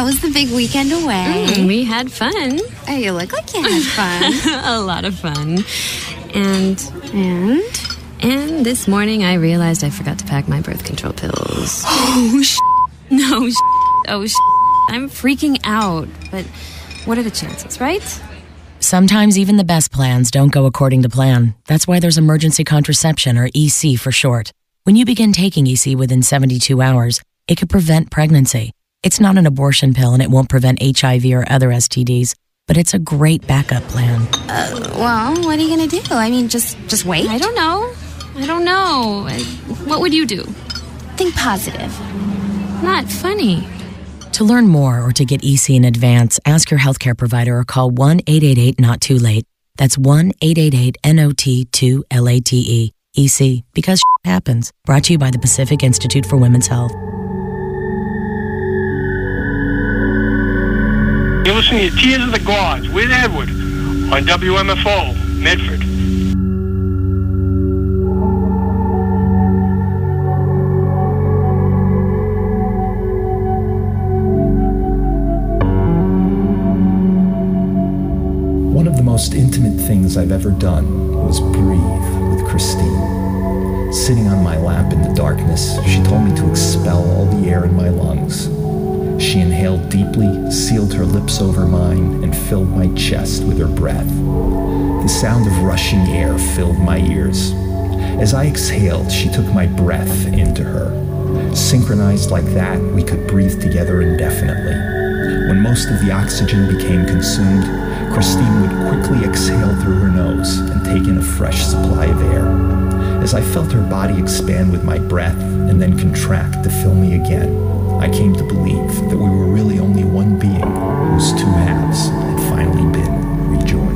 How was the big weekend away? We had fun. Oh, you look like you had fun. A lot of fun. And this morning I realized I forgot to pack my birth control pills. Oh, No, I'm freaking out. But what are the chances, right? Sometimes even the best plans don't go according to plan. That's why there's emergency contraception, or EC for short. When you begin taking EC within 72 hours, it could prevent pregnancy. It's not an abortion pill and it won't prevent HIV or other STDs, but it's a great backup plan. Well, what are you going to do? I mean, just wait? I don't know. What would you do? Think positive. Not funny. To learn more or to get EC in advance, ask your healthcare provider or call 1-888-NOT-TOO-LATE. That's 1-888-NOT-2-LATE. EC, because happens. Brought to you by the Pacific Institute for Women's Health. You're listening to Tears of the Gods with Edward on WMFO, Medford. One of the most intimate things I've ever done was breathe with Christine. Sitting on my lap in the darkness, she told me to expel all the air in my lungs. She inhaled deeply, sealed her lips over mine, and filled my chest with her breath. The sound of rushing air filled my ears. As I exhaled, she took my breath into her. Synchronized like that, we could breathe together indefinitely. When most of the oxygen became consumed, Christine would quickly exhale through her nose and take in a fresh supply of air. As I felt her body expand with my breath and then contract to fill me again, I came to believe that we were really only one being whose two halves had finally been rejoined.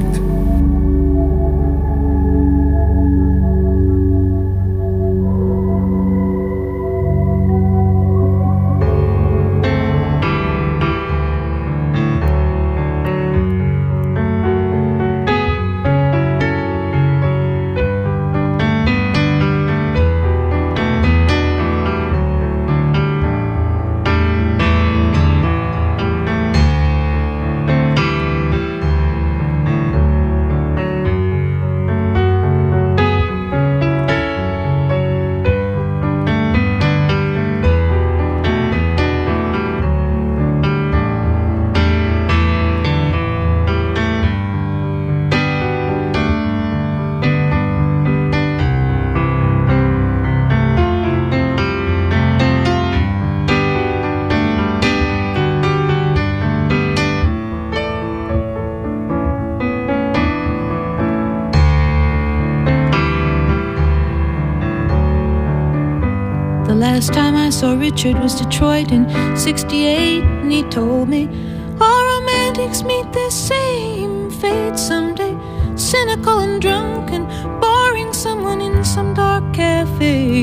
Last time I saw Richard was Detroit in '68, and he told me all romantics meet the same fate someday. Cynical and drunk and boring someone in some dark cafe.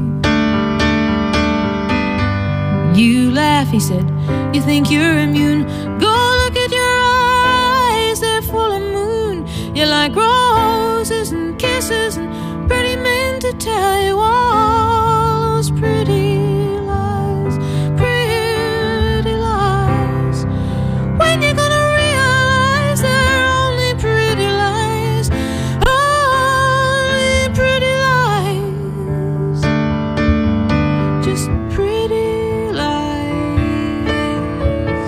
You laugh, he said, you think you're immune. Go look at your eyes, they're full of moon. You like roses and kisses and pretty men to tell you all those pretty lies, pretty lies. When you gonna realize they're only pretty lies, only pretty lies, just pretty lies.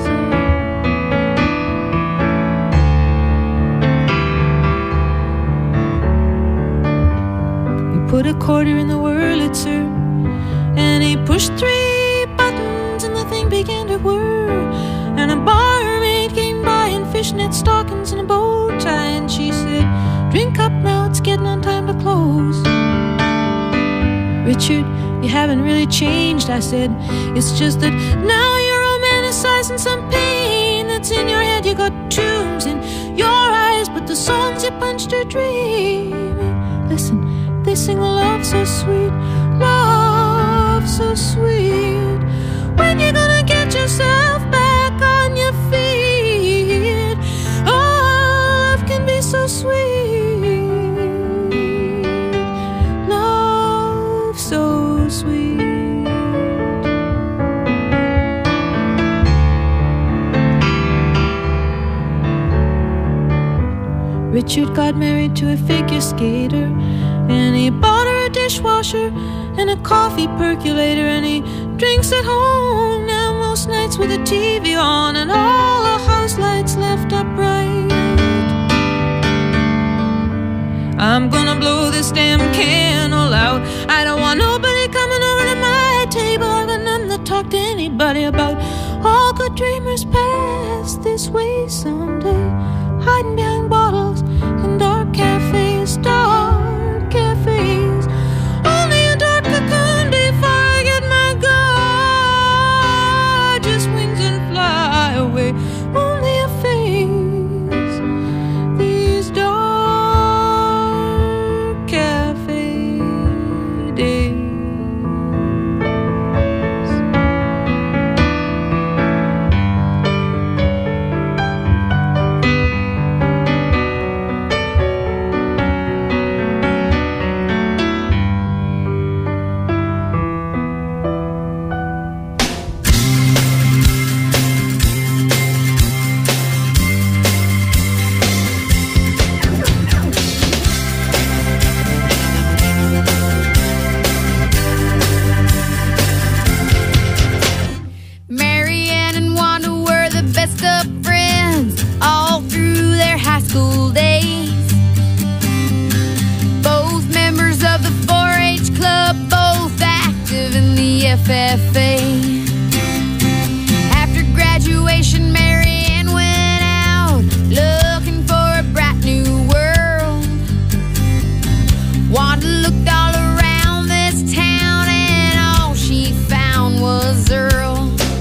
You put a quarter in the Wurlitzer, and he pushed 3 buttons and the thing began to whir. And a barmaid came by in fishnet stockings and a bow tie, and she said, drink up now, it's getting on time to close. Richard, you haven't really changed, I said. It's just that now you're romanticizing some pain that's in your head. You got tombs in your eyes, but the songs you punched are dreaming. Listen, they sing a love so sweet, love so sweet. When you gonna get yourself back on your feet? Oh, love can be so sweet, love so sweet. Richard got married to a figure skater, and he bought her a dishwasher and a coffee percolator, and he drinks at home now most nights with the TV on and all the house lights left upright. I'm gonna blow this damn candle out. I don't want nobody coming over to my table. I've got nothing to talk to anybody about. All good dreamers pass this way someday, hiding behind bottles in dark cafes, dark cafes. Only a dark cocoon before I get my gorgeous wings and fly away. Only a phase, these dark cafe days. Marianne and Wanda were the best of friends all through their high school days. Both members of the 4-H club, both active in the FFA. After graduation, Marianne went out looking for a bright new world. Wanda looked all around this town, and all she found was Earl.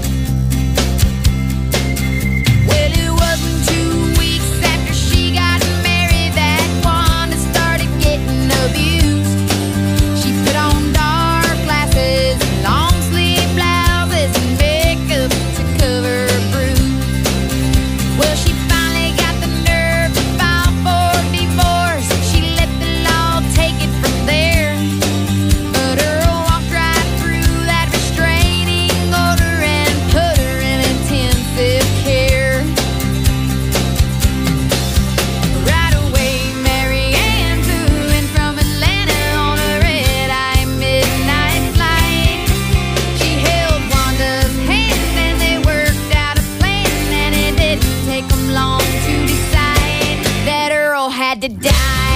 Well, it wasn't 2 weeks after she got married that Wanda started getting abused. She put on dark glasses, long sleeve blouses, and makeup to cover her bruise. Well, she finally got the nerve to file for divorce. She let the law take it from there. But Earl walked right through that restraining order and put her in intensive care. Right away, Marianne flew in from Atlanta on a red-eye midnight flight. She held Wanda's hand and they worked out a plan, and it didn't take them long to decide that Earl had to die.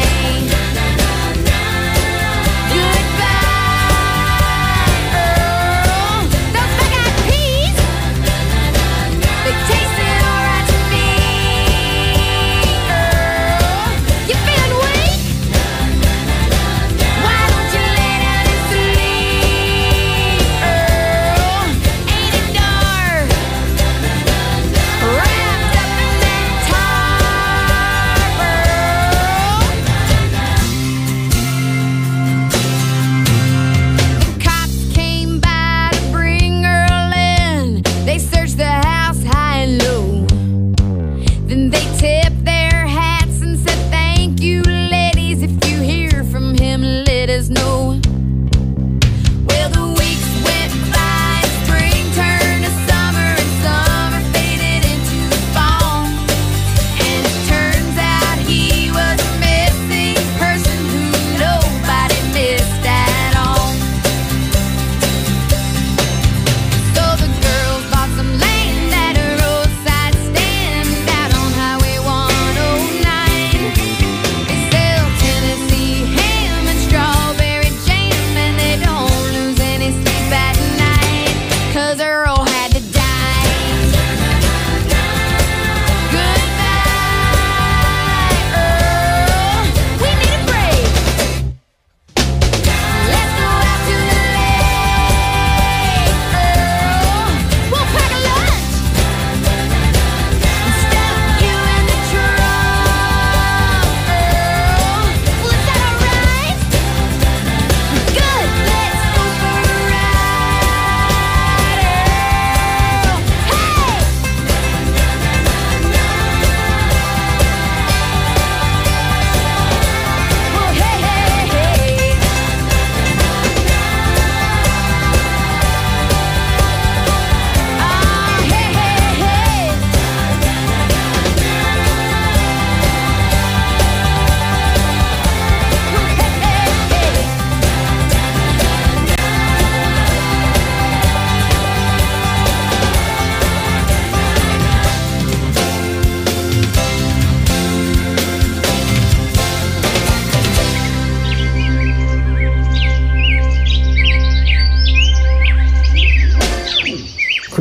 Goodbye, Earl. Those bug-eyed peas, they tasted alright to me. Earl, you feeling weak? Why don't you lay down and sleep? Earl, ain't it dark? Wrapped up in that tarp, Earl.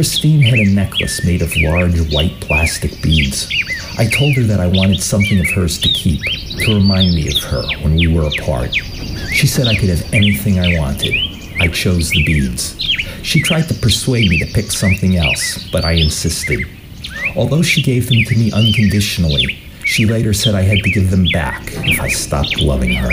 Christine had a necklace made of large white plastic beads. I told her that I wanted something of hers to keep, to remind me of her when we were apart. She said I could have anything I wanted. I chose the beads. She tried to persuade me to pick something else, but I insisted. Although she gave them to me unconditionally, she later said I had to give them back if I stopped loving her.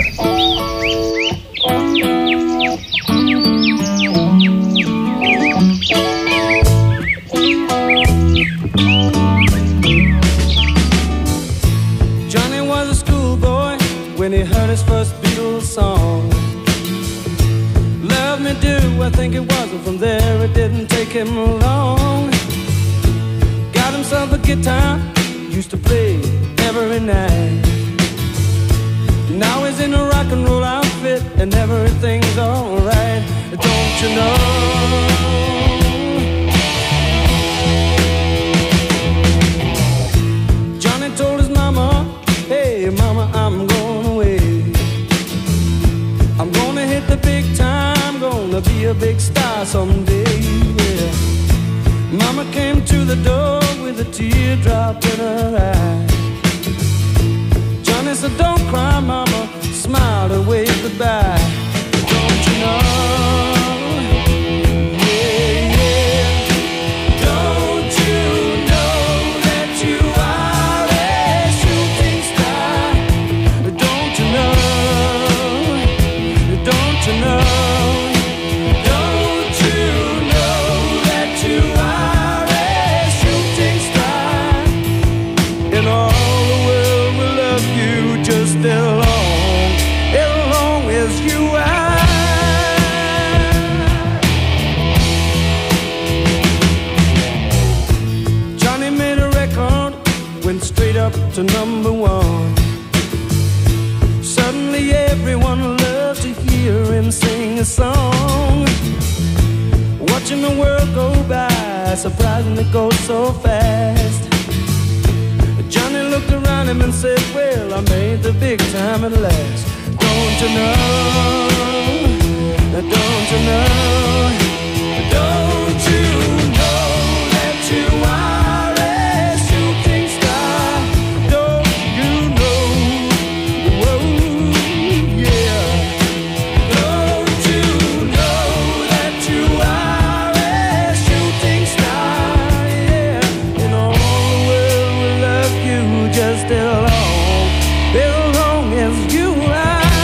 Johnny was a schoolboy when he heard his first Beatles song. Love me do, I think it was, and from there it didn't take him long. Got himself a guitar, used to play every night. Now he's in a rock and roll outfit and everything's alright. Don't you know? Johnny told his mama, hey mama, I'm going away. I'm gonna hit the big time, gonna be a big star someday, yeah. Mama came to the door with a teardrop in her eye. Johnny said, don't cry, mama, smiled and waved goodbye. Don't you know? Yeah, yeah. Don't you know that you are a shooting star? Don't you know? Don't you know? Don't you know that you are a shooting star? In all the world will love you just as long as you are. Johnny made a record, went straight up to #1. Suddenly everyone loved to hear him sing a song. Watching the world go by, surprising it goes so fast. Johnny looked around him and said, well, I made the big time at last. Don't you know? Don't you know? Don't you know that you are a shooting star? Don't you know? Whoa, yeah. Don't you know that you are a shooting star? Yeah. And all the world will love you just as long as you are.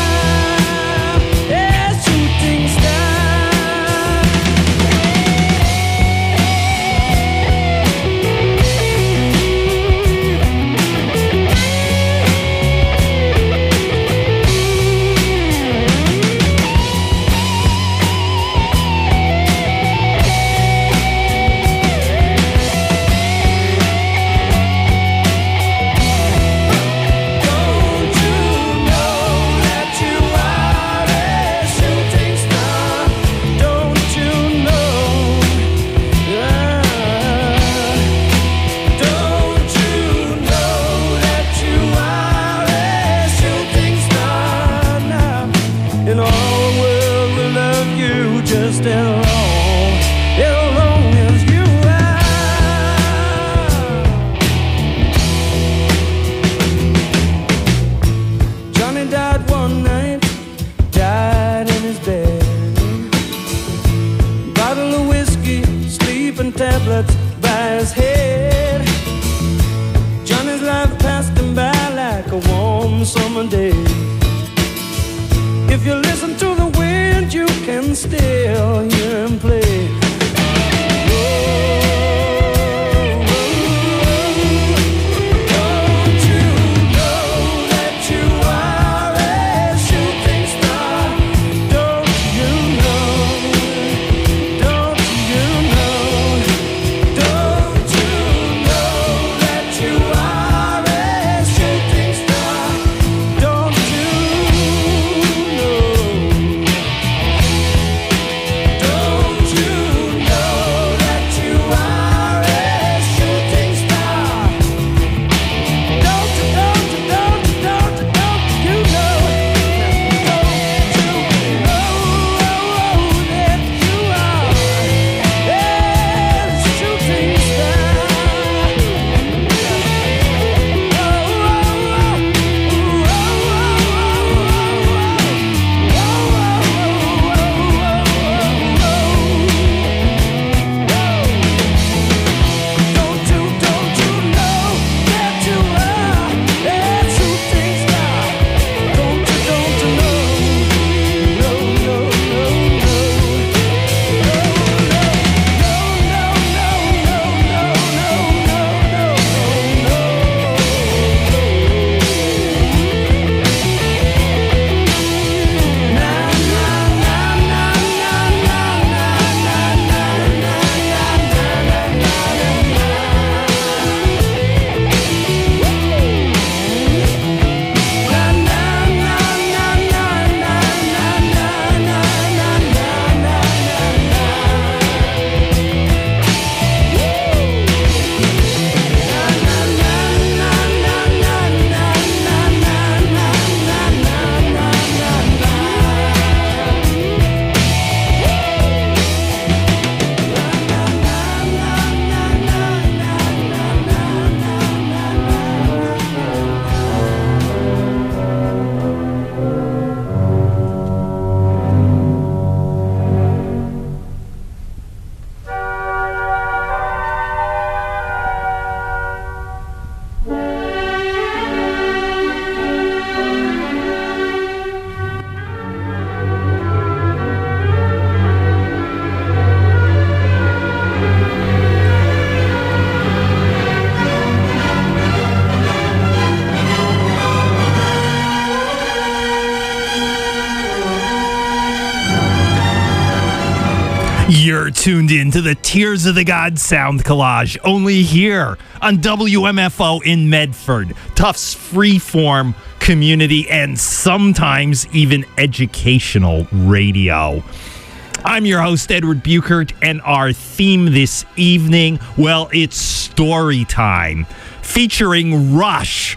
Tablets by his head. Johnny's life passed him by like a warm summer day. If you listen to the wind, you can still hear him play. You You're tuned in to the Tears of the God sound collage, only here on WMFO in Medford. Tufts freeform community and sometimes even educational radio. I'm your host, Edward Buchert, and our theme this evening, well, it's story time, featuring Rush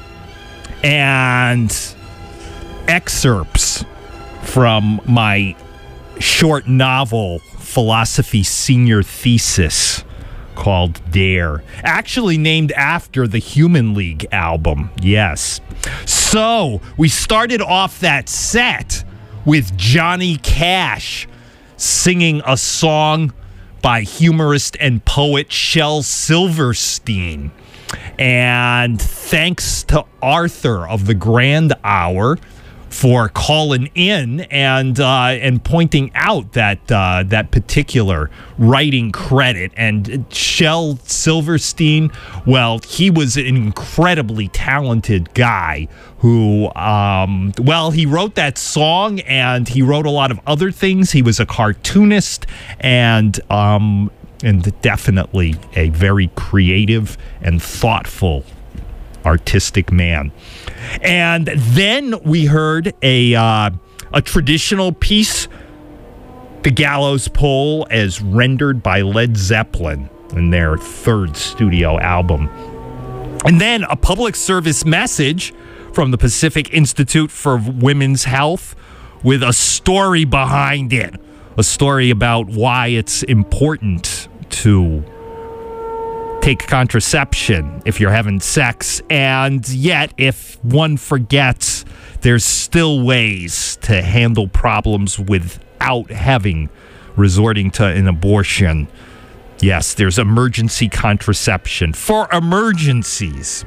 and excerpts from my short novel philosophy senior thesis called Dare, actually named after the Human League album. Yes. So we started off that set with Johnny Cash singing a song by humorist and poet Shel Silverstein. And thanks to Arthur of the Grand Hour for calling in and pointing out that particular writing credit. And Shel Silverstein, well, he was an incredibly talented guy who, he wrote that song and he wrote a lot of other things. He was a cartoonist and definitely a very creative and thoughtful artistic man. And then we heard a traditional piece, The Gallows Pole, as rendered by Led Zeppelin in their third studio album. And then a public service message from the Pacific Institute for Women's Health with a story behind it, a story about why it's important to take contraception if you're having sex, and yet if one forgets, there's still ways to handle problems without resorting to an abortion. Yes, there's emergency contraception for emergencies.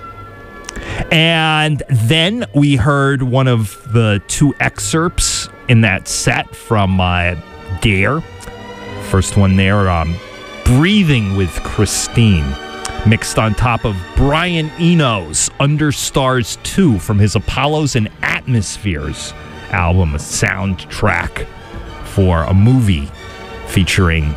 And then we heard one of the two excerpts in that set from Dare. First one there, Breathing with Christine, mixed on top of Brian Eno's Under Stars 2 from his Apollos and Atmospheres album, a soundtrack for a movie featuring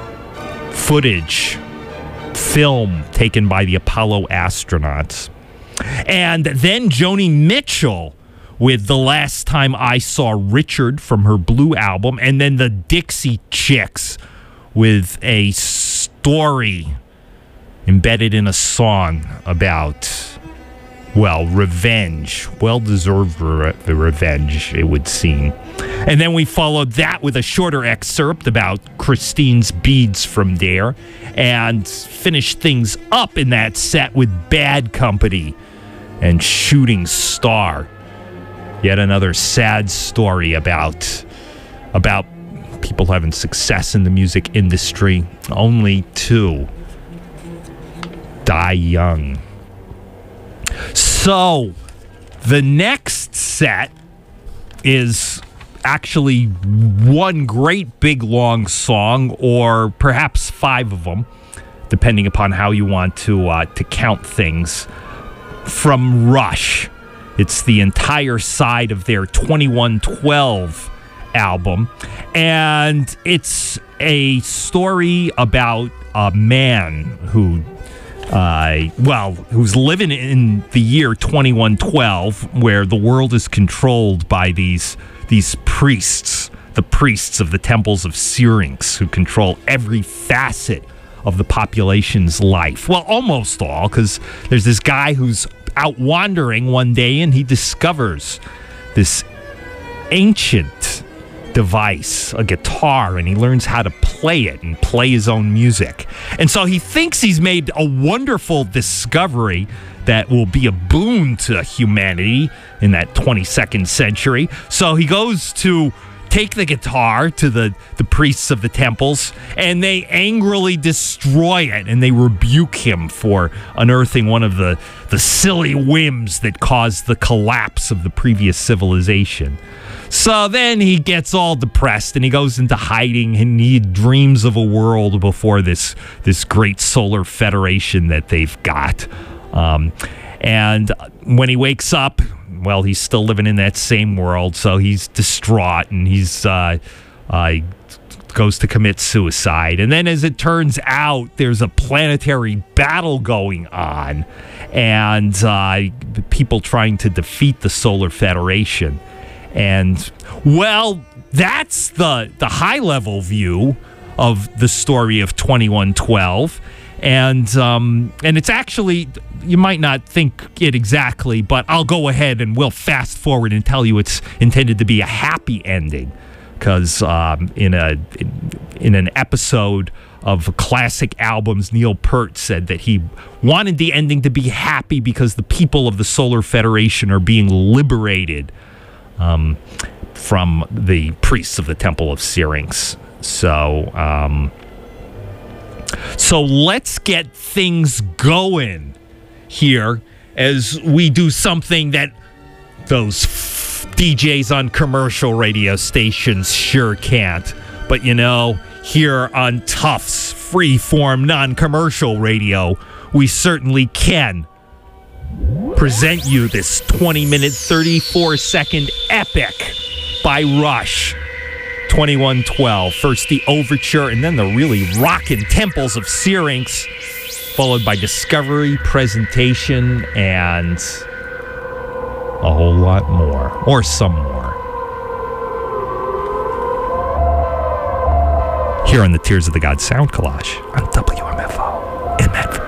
film taken by the Apollo astronauts. And then Joni Mitchell with The Last Time I Saw Richard from her Blue album, and then the Dixie Chicks with a story embedded in a song about, revenge. Well-deserved revenge, it would seem. And then we followed that with a shorter excerpt about Christine's beads from Dare, and finished things up in that set with Bad Company and Shooting Star. Yet another sad story about people having success in the music industry, only to die young. So, the next set is actually one great big long song, or perhaps five of them, depending upon how you want to count things, from Rush. It's the entire side of their 2112 album, and it's a story about a man who's living in the year 2112, where the world is controlled by these priests, the priests of the temples of Syrinx, who control every facet of the population's life. Well, almost all, because there's this guy who's out wandering one day and he discovers this ancient device, a guitar, and he learns how to play it and play his own music. And so he thinks he's made a wonderful discovery that will be a boon to humanity in that 22nd century. So he goes to take the guitar to the priests of the temples, and they angrily destroy it, and they rebuke him for unearthing one of the silly whims that caused the collapse of the previous civilization. So then he gets all depressed and he goes into hiding, and he dreams of a world before this great solar federation that they've got. And when he wakes up, well, he's still living in that same world, so he's distraught, and he's goes to commit suicide. And then, as it turns out, there's a planetary battle going on, and people trying to defeat the Solar Federation. And, well, that's the high-level view of the story of 2112. And it's actually, you might not think it exactly, but I'll go ahead and we'll fast forward and tell you it's intended to be a happy ending. Because in an episode of classic albums, Neil Peart said that he wanted the ending to be happy because the people of the Solar Federation are being liberated from the priests of the Temple of Syrinx. So let's get things going here as we do something that those DJs on commercial radio stations sure can't. But here on Tufts freeform non-commercial radio, we certainly can present you this 20-minute, 34-second epic by Rush. 2112. First the overture, and then the really rockin' Temples of Syrinx, followed by Discovery, Presentation, and a whole lot more. Or some more. Here on the Tears of the Gods Sound Collage on WMFO in Medford.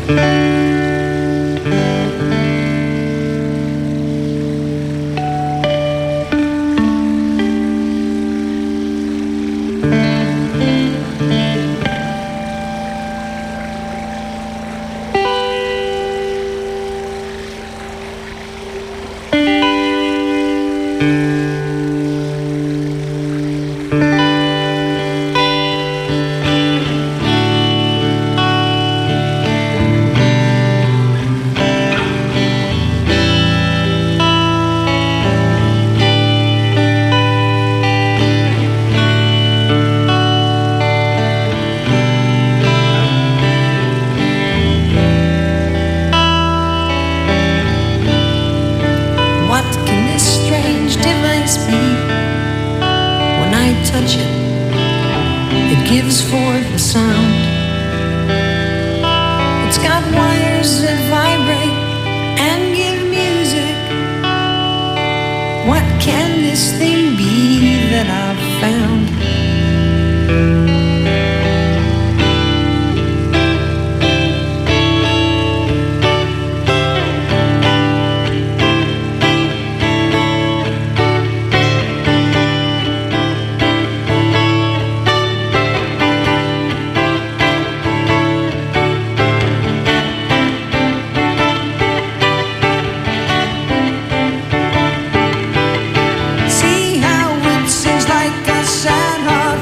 What can this strange device be? When I touch it, it gives forth a sound. It's got wires that vibrate and give music. What can this thing be that I've found? See how it sings like a sad heart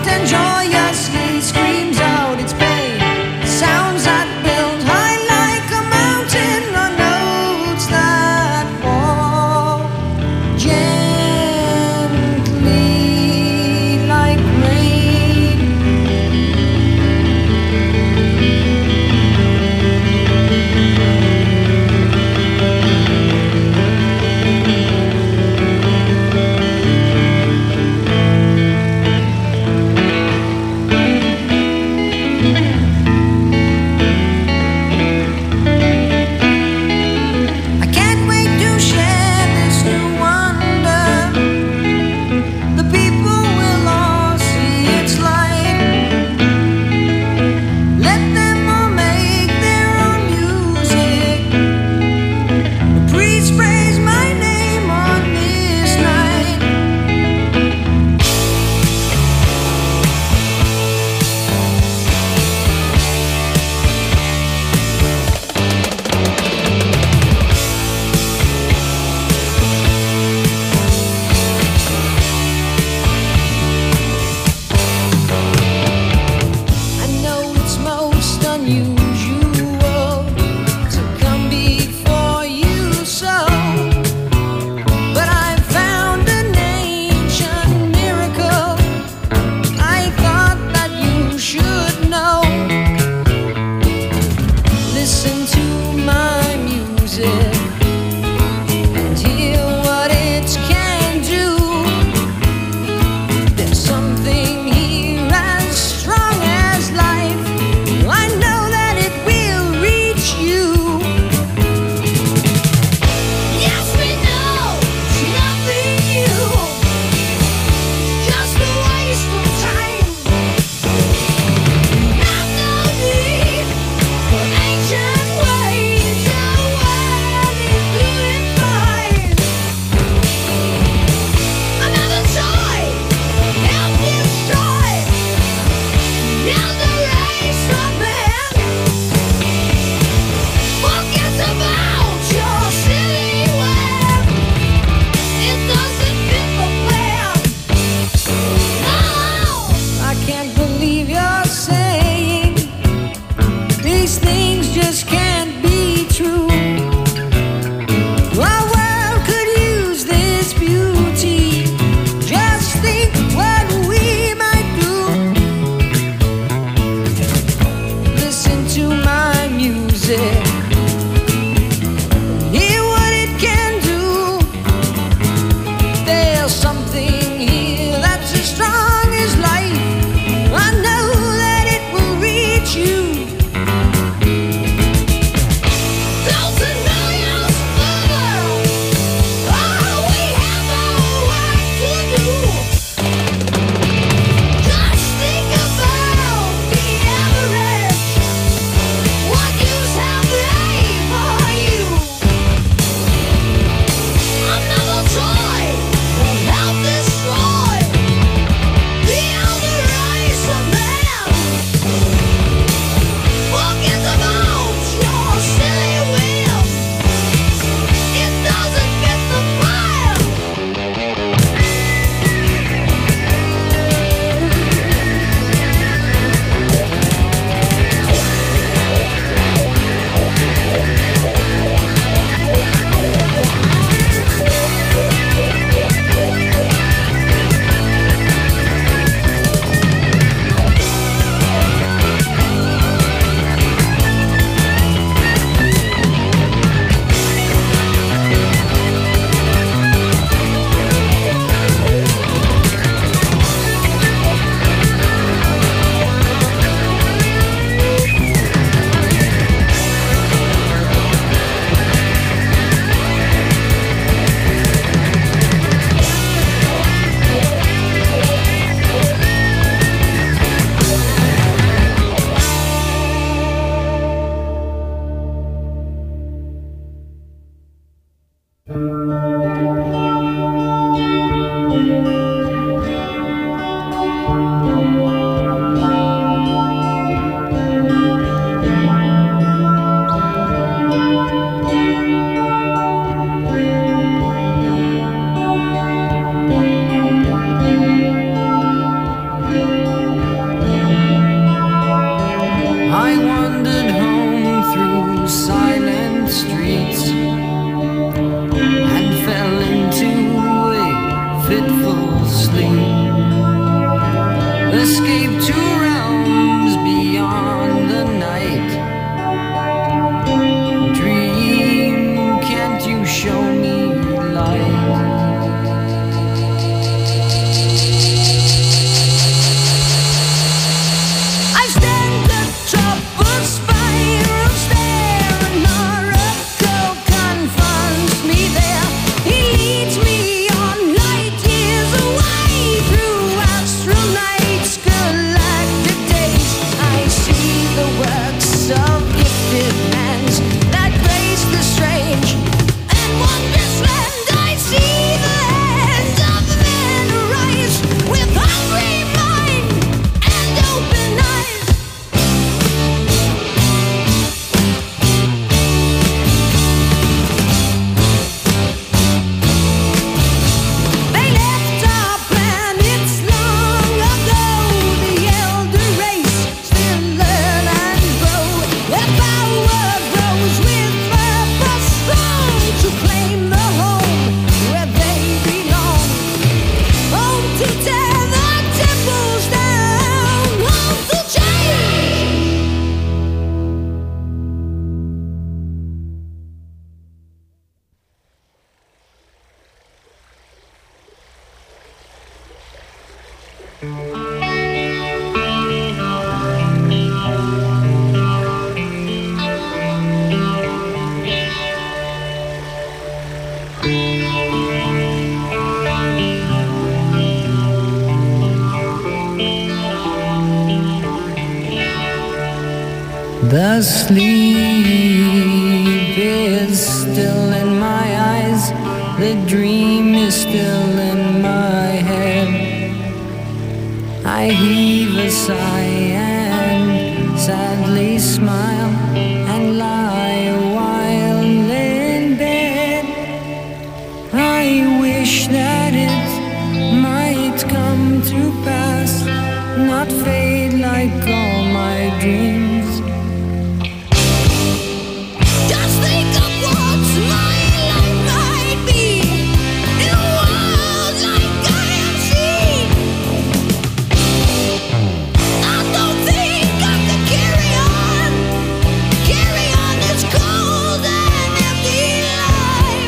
sleep is still in my eyes, the dream is still in my head. I heave a sigh and sadly smile and lie a while in bed. I wish that it might come to pass, not fade like all my dreams. Just think of what my life might be in a world like I have seen. I don't think I can carry on this cold and empty life.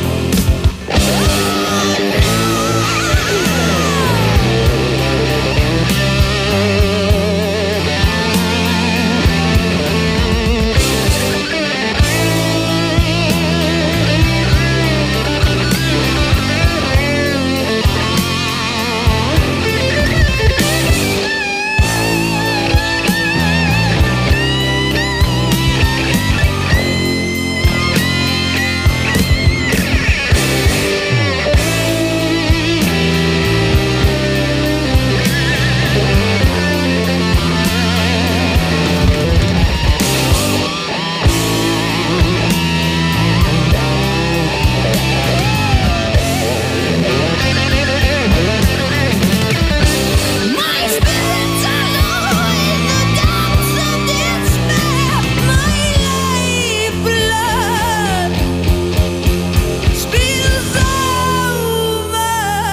My spirits are low in the depths of despair. My lifeblood spills over.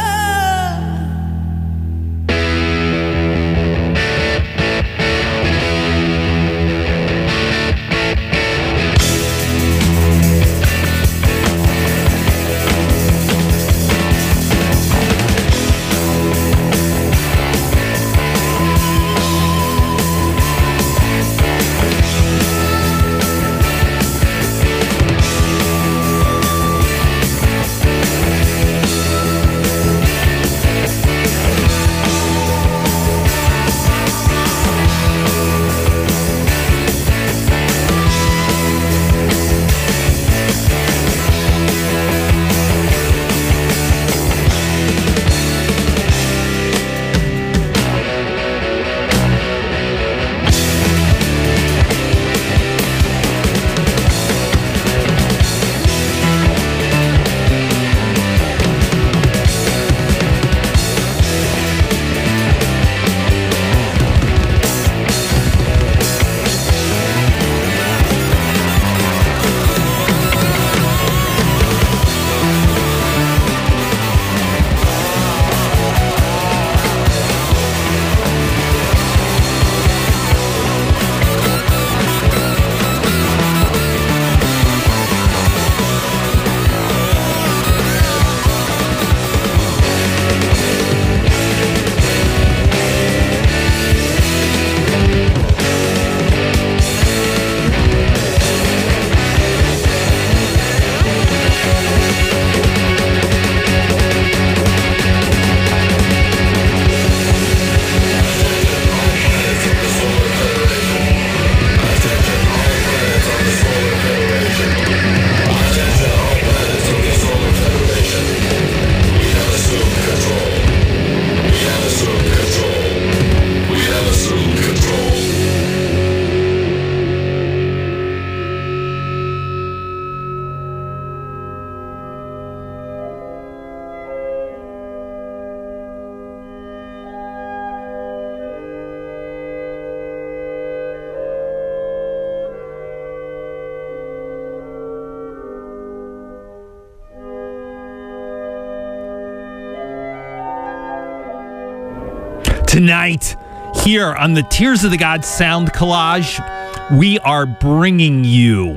Tonight, here on the Tears of the Gods Sound Collage, we are bringing you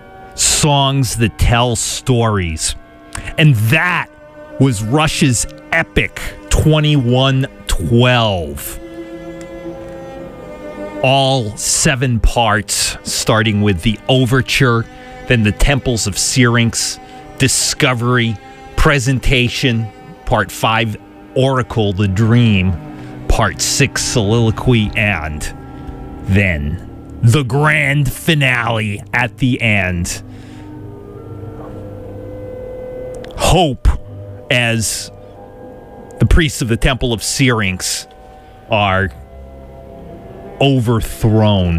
songs that tell stories. And that was Rush's epic 2112. All 7 parts, starting with the overture, then the Temples of Syrinx, Discovery, Presentation, Part 5, Oracle, the Dream, Part 6, Soliloquy, and then the grand finale at the end. Hope, as the priests of the Temple of Syrinx are overthrown.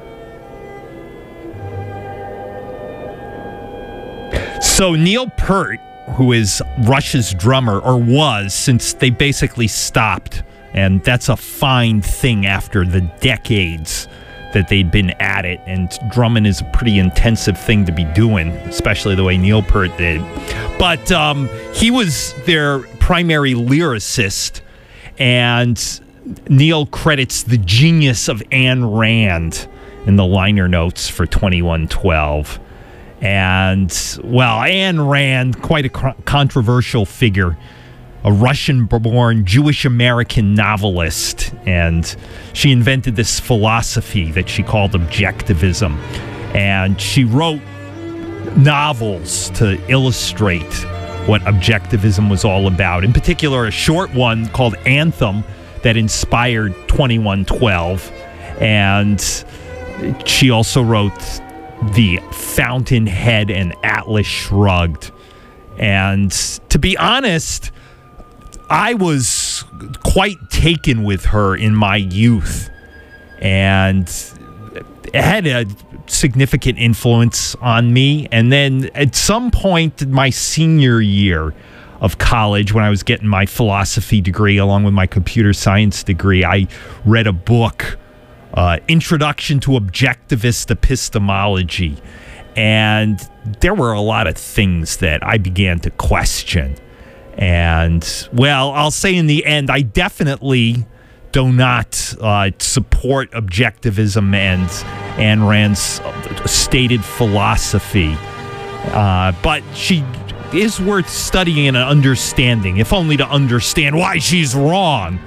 So Neil Peart, who is Rush's drummer, or was, since they basically stopped, and that's a fine thing after the decades that they'd been at it, and drumming is a pretty intensive thing to be doing, especially the way Neil Peart did. But he was their primary lyricist, and Neil credits the genius of Ayn Rand in the liner notes for 2112. And, well, Ayn Rand, quite a controversial figure, a Russian-born Jewish-American novelist, and she invented this philosophy that she called objectivism, and she wrote novels to illustrate what objectivism was all about. In particular, a short one called Anthem that inspired 2112, and she also wrote The Fountainhead and Atlas Shrugged. And to be honest, I was quite taken with her in my youth, and it had a significant influence on me. And then at some point in my senior year of college, when I was getting my philosophy degree along with my computer science degree, I read a book, Introduction to Objectivist Epistemology, and there were a lot of things that I began to question. And, well, I'll say in the end, I definitely do not support objectivism and Ayn Rand's stated philosophy, but she is worth studying and understanding, if only to understand why she's wrong.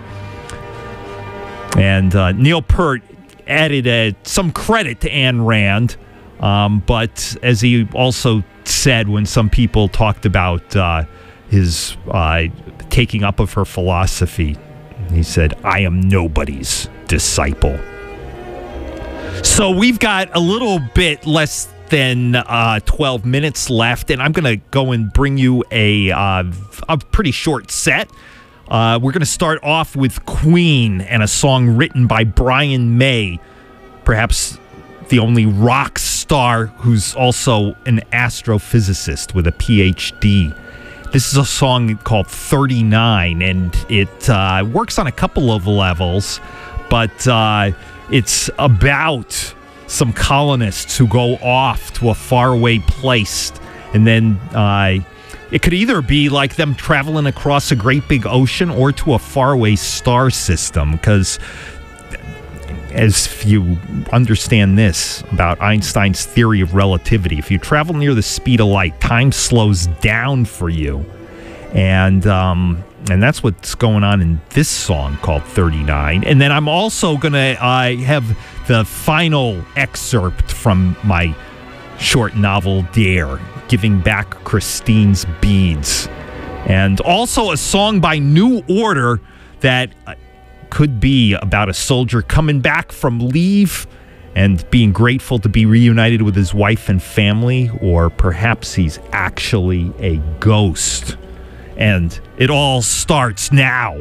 And Neil Peart added some credit to Ayn Rand, but as he also said when some people talked about his taking up of her philosophy, he said, "I am nobody's disciple." So we've got a little bit less than 12 minutes left, and I'm going to go and bring you a pretty short set. We're going to start off with Queen and a song written by Brian May, perhaps the only rock star who's also an astrophysicist with a PhD. This is a song called 39, and it works on a couple of levels, but it's about some colonists who go off to a faraway place, and then it could either be like them traveling across a great big ocean or to a faraway star system, because as you understand this about Einstein's theory of relativity, if you travel near the speed of light, time slows down for you. And that's what's going on in this song called 39. And then I'm also going to have the final excerpt from my short novel, Dare, Giving Back Christine's Beads. And also a song by New Order that could be about a soldier coming back from leave and being grateful to be reunited with his wife and family, or perhaps he's actually a ghost. And it all starts now.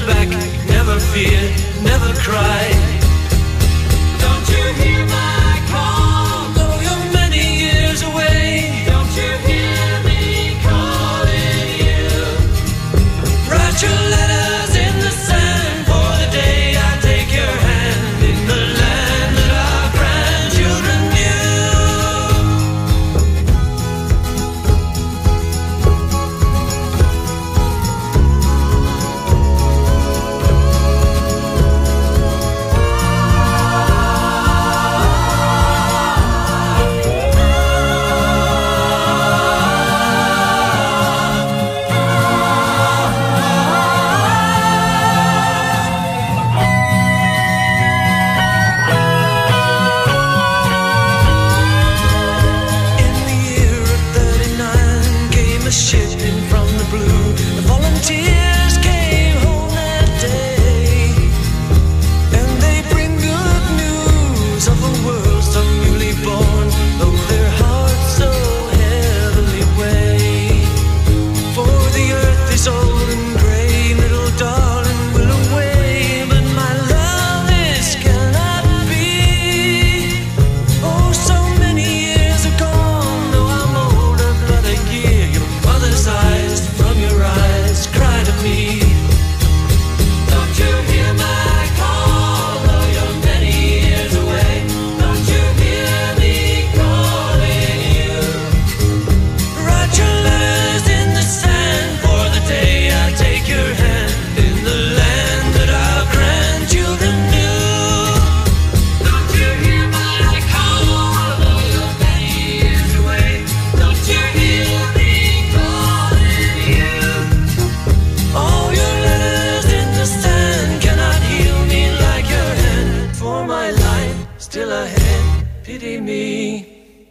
back, never fear, never cry. Don't you hear my call? Though you're many years away, don't you hear me calling you? Write your letters in the sand for the day I take your hand in the land that our grandchildren knew. Shipping from the blue, the volunteers came home that day, and they bring good news of a world so newly born, though their hearts so heavily weigh. For the earth is old and gray, little darling will away, but my love, this cannot be. Oh, so many years are gone, though I'm older but a year. Mother's eyes from your eyes cry to me. Don't you hear my call? Though you're many years away, don't you hear me calling you? Write your letters in the sand for the day I take your hand in the land that our grandchildren knew. Don't you hear my call? Though you're many years away, don't you hear me? All your letters in the sand cannot heal me like your hand. For my life still ahead, pity me.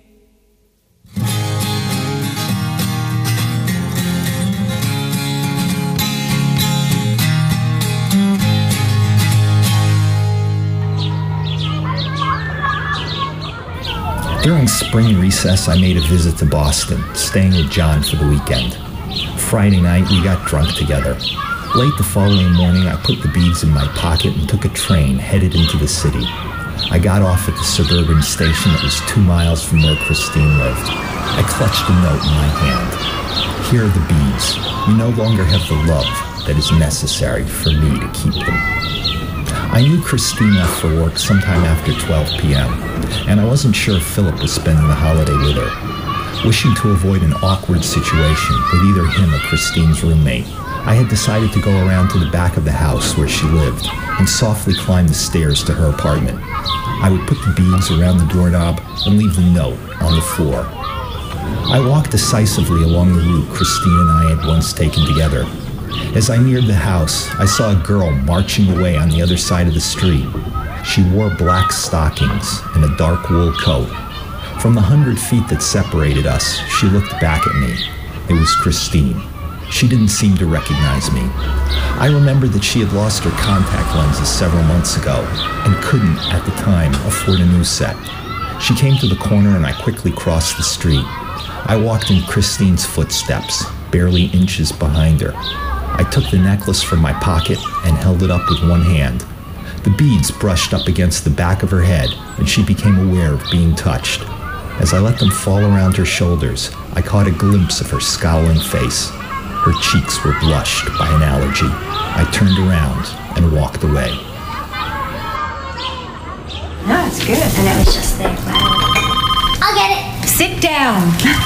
During spring recess, I made a visit to Boston, staying with John for the weekend. Friday night, we got drunk together. Late the following morning, I put the beads in my pocket and took a train headed into the city. I got off at the suburban station that was 2 miles from where Christine lived. I clutched a note in my hand. Here are the beads. You no longer have the love that is necessary for me to keep them. I knew Christine left for work sometime after 12 p.m., and I wasn't sure if Philip was spending the holiday with her. Wishing to avoid an awkward situation with either him or Christine's roommate, I had decided to go around to the back of the house where she lived and softly climb the stairs to her apartment. I would put the beads around the doorknob and leave the note on the floor. I walked decisively along the route Christine and I had once taken together. As I neared the house, I saw a girl marching away on the other side of the street. She wore black stockings and a dark wool coat. From the 100 feet that separated us, she looked back at me. It was Christine. She didn't seem to recognize me. I remembered that she had lost her contact lenses several months ago and couldn't, at the time, afford a new set. She came to the corner and I quickly crossed the street. I walked in Christine's footsteps, barely inches behind her. I took the necklace from my pocket and held it up with one hand. The beads brushed up against the back of her head and she became aware of being touched. As I let them fall around her shoulders, I caught a glimpse of her scowling face. Her cheeks were blushed by an allergy. I turned around and walked away. No, it's good. And it was just there. I'll get it. Sit down.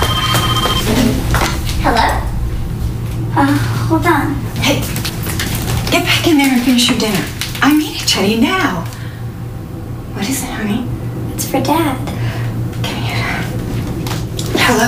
Hello? Hold on. Hey, get back in there and finish your dinner. I mean it, Jenny, now. What is it, honey? It's for Dad. Give me it. Hello?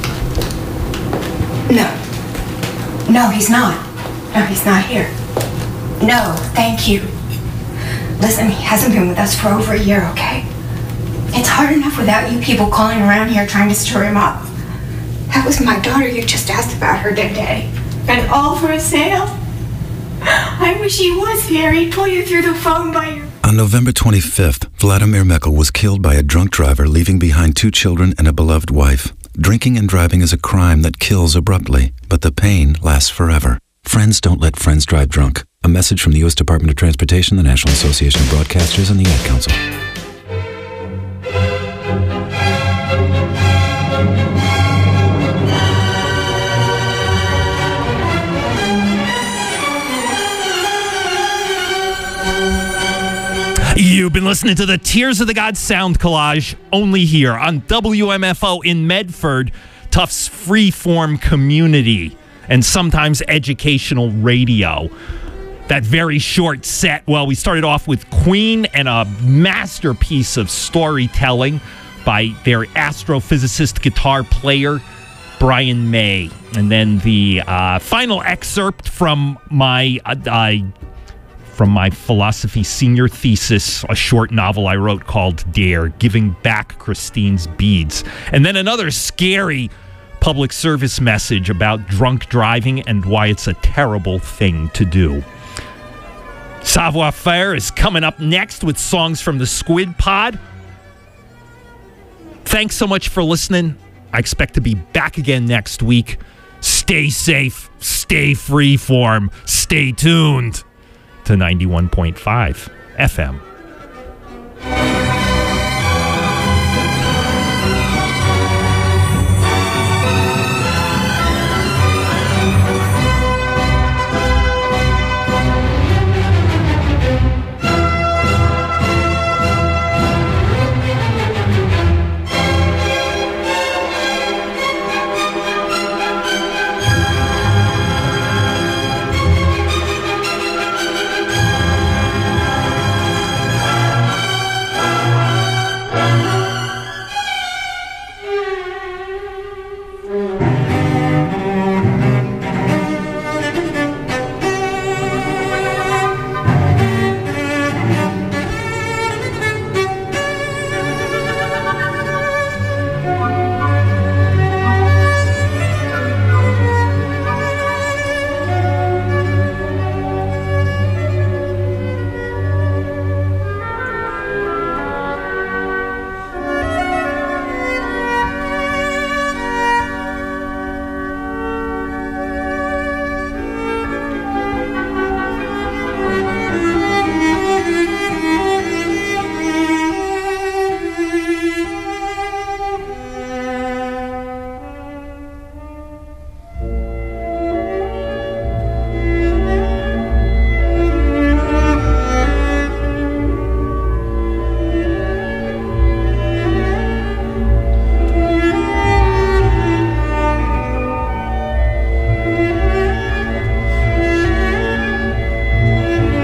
No, he's not. No, he's not here. No, thank you. Listen, he hasn't been with us for over a year, okay? It's hard enough without you people calling around here trying to stir him up. That was my daughter you just asked about her today. And all for a sale? I wish he was here. He'd pull you through the phone by your... On November 25th, Vladimir Mekel was killed by a drunk driver leaving behind 2 children and a beloved wife. Drinking and driving is a crime that kills abruptly, but the pain lasts forever. Friends don't let friends drive drunk. A message from the U.S. Department of Transportation, the National Association of Broadcasters, and the Ad Council. You've been listening to the Tears of the Gods sound collage, only here on WMFO in Medford, Tufts freeform community and sometimes educational radio. That very short set, well, we started off with Queen and a masterpiece of storytelling by their astrophysicist guitar player, Brian May. And then the final excerpt from my philosophy senior thesis, a short novel I wrote called Dare, Giving Back Christine's Beads. And then another scary public service message about drunk driving and why it's a terrible thing to do. Savoir Faire is coming up next with songs from the Squid Pod. Thanks so much for listening. I expect to be back again next week. Stay safe, stay freeform, stay tuned to 91.5 FM.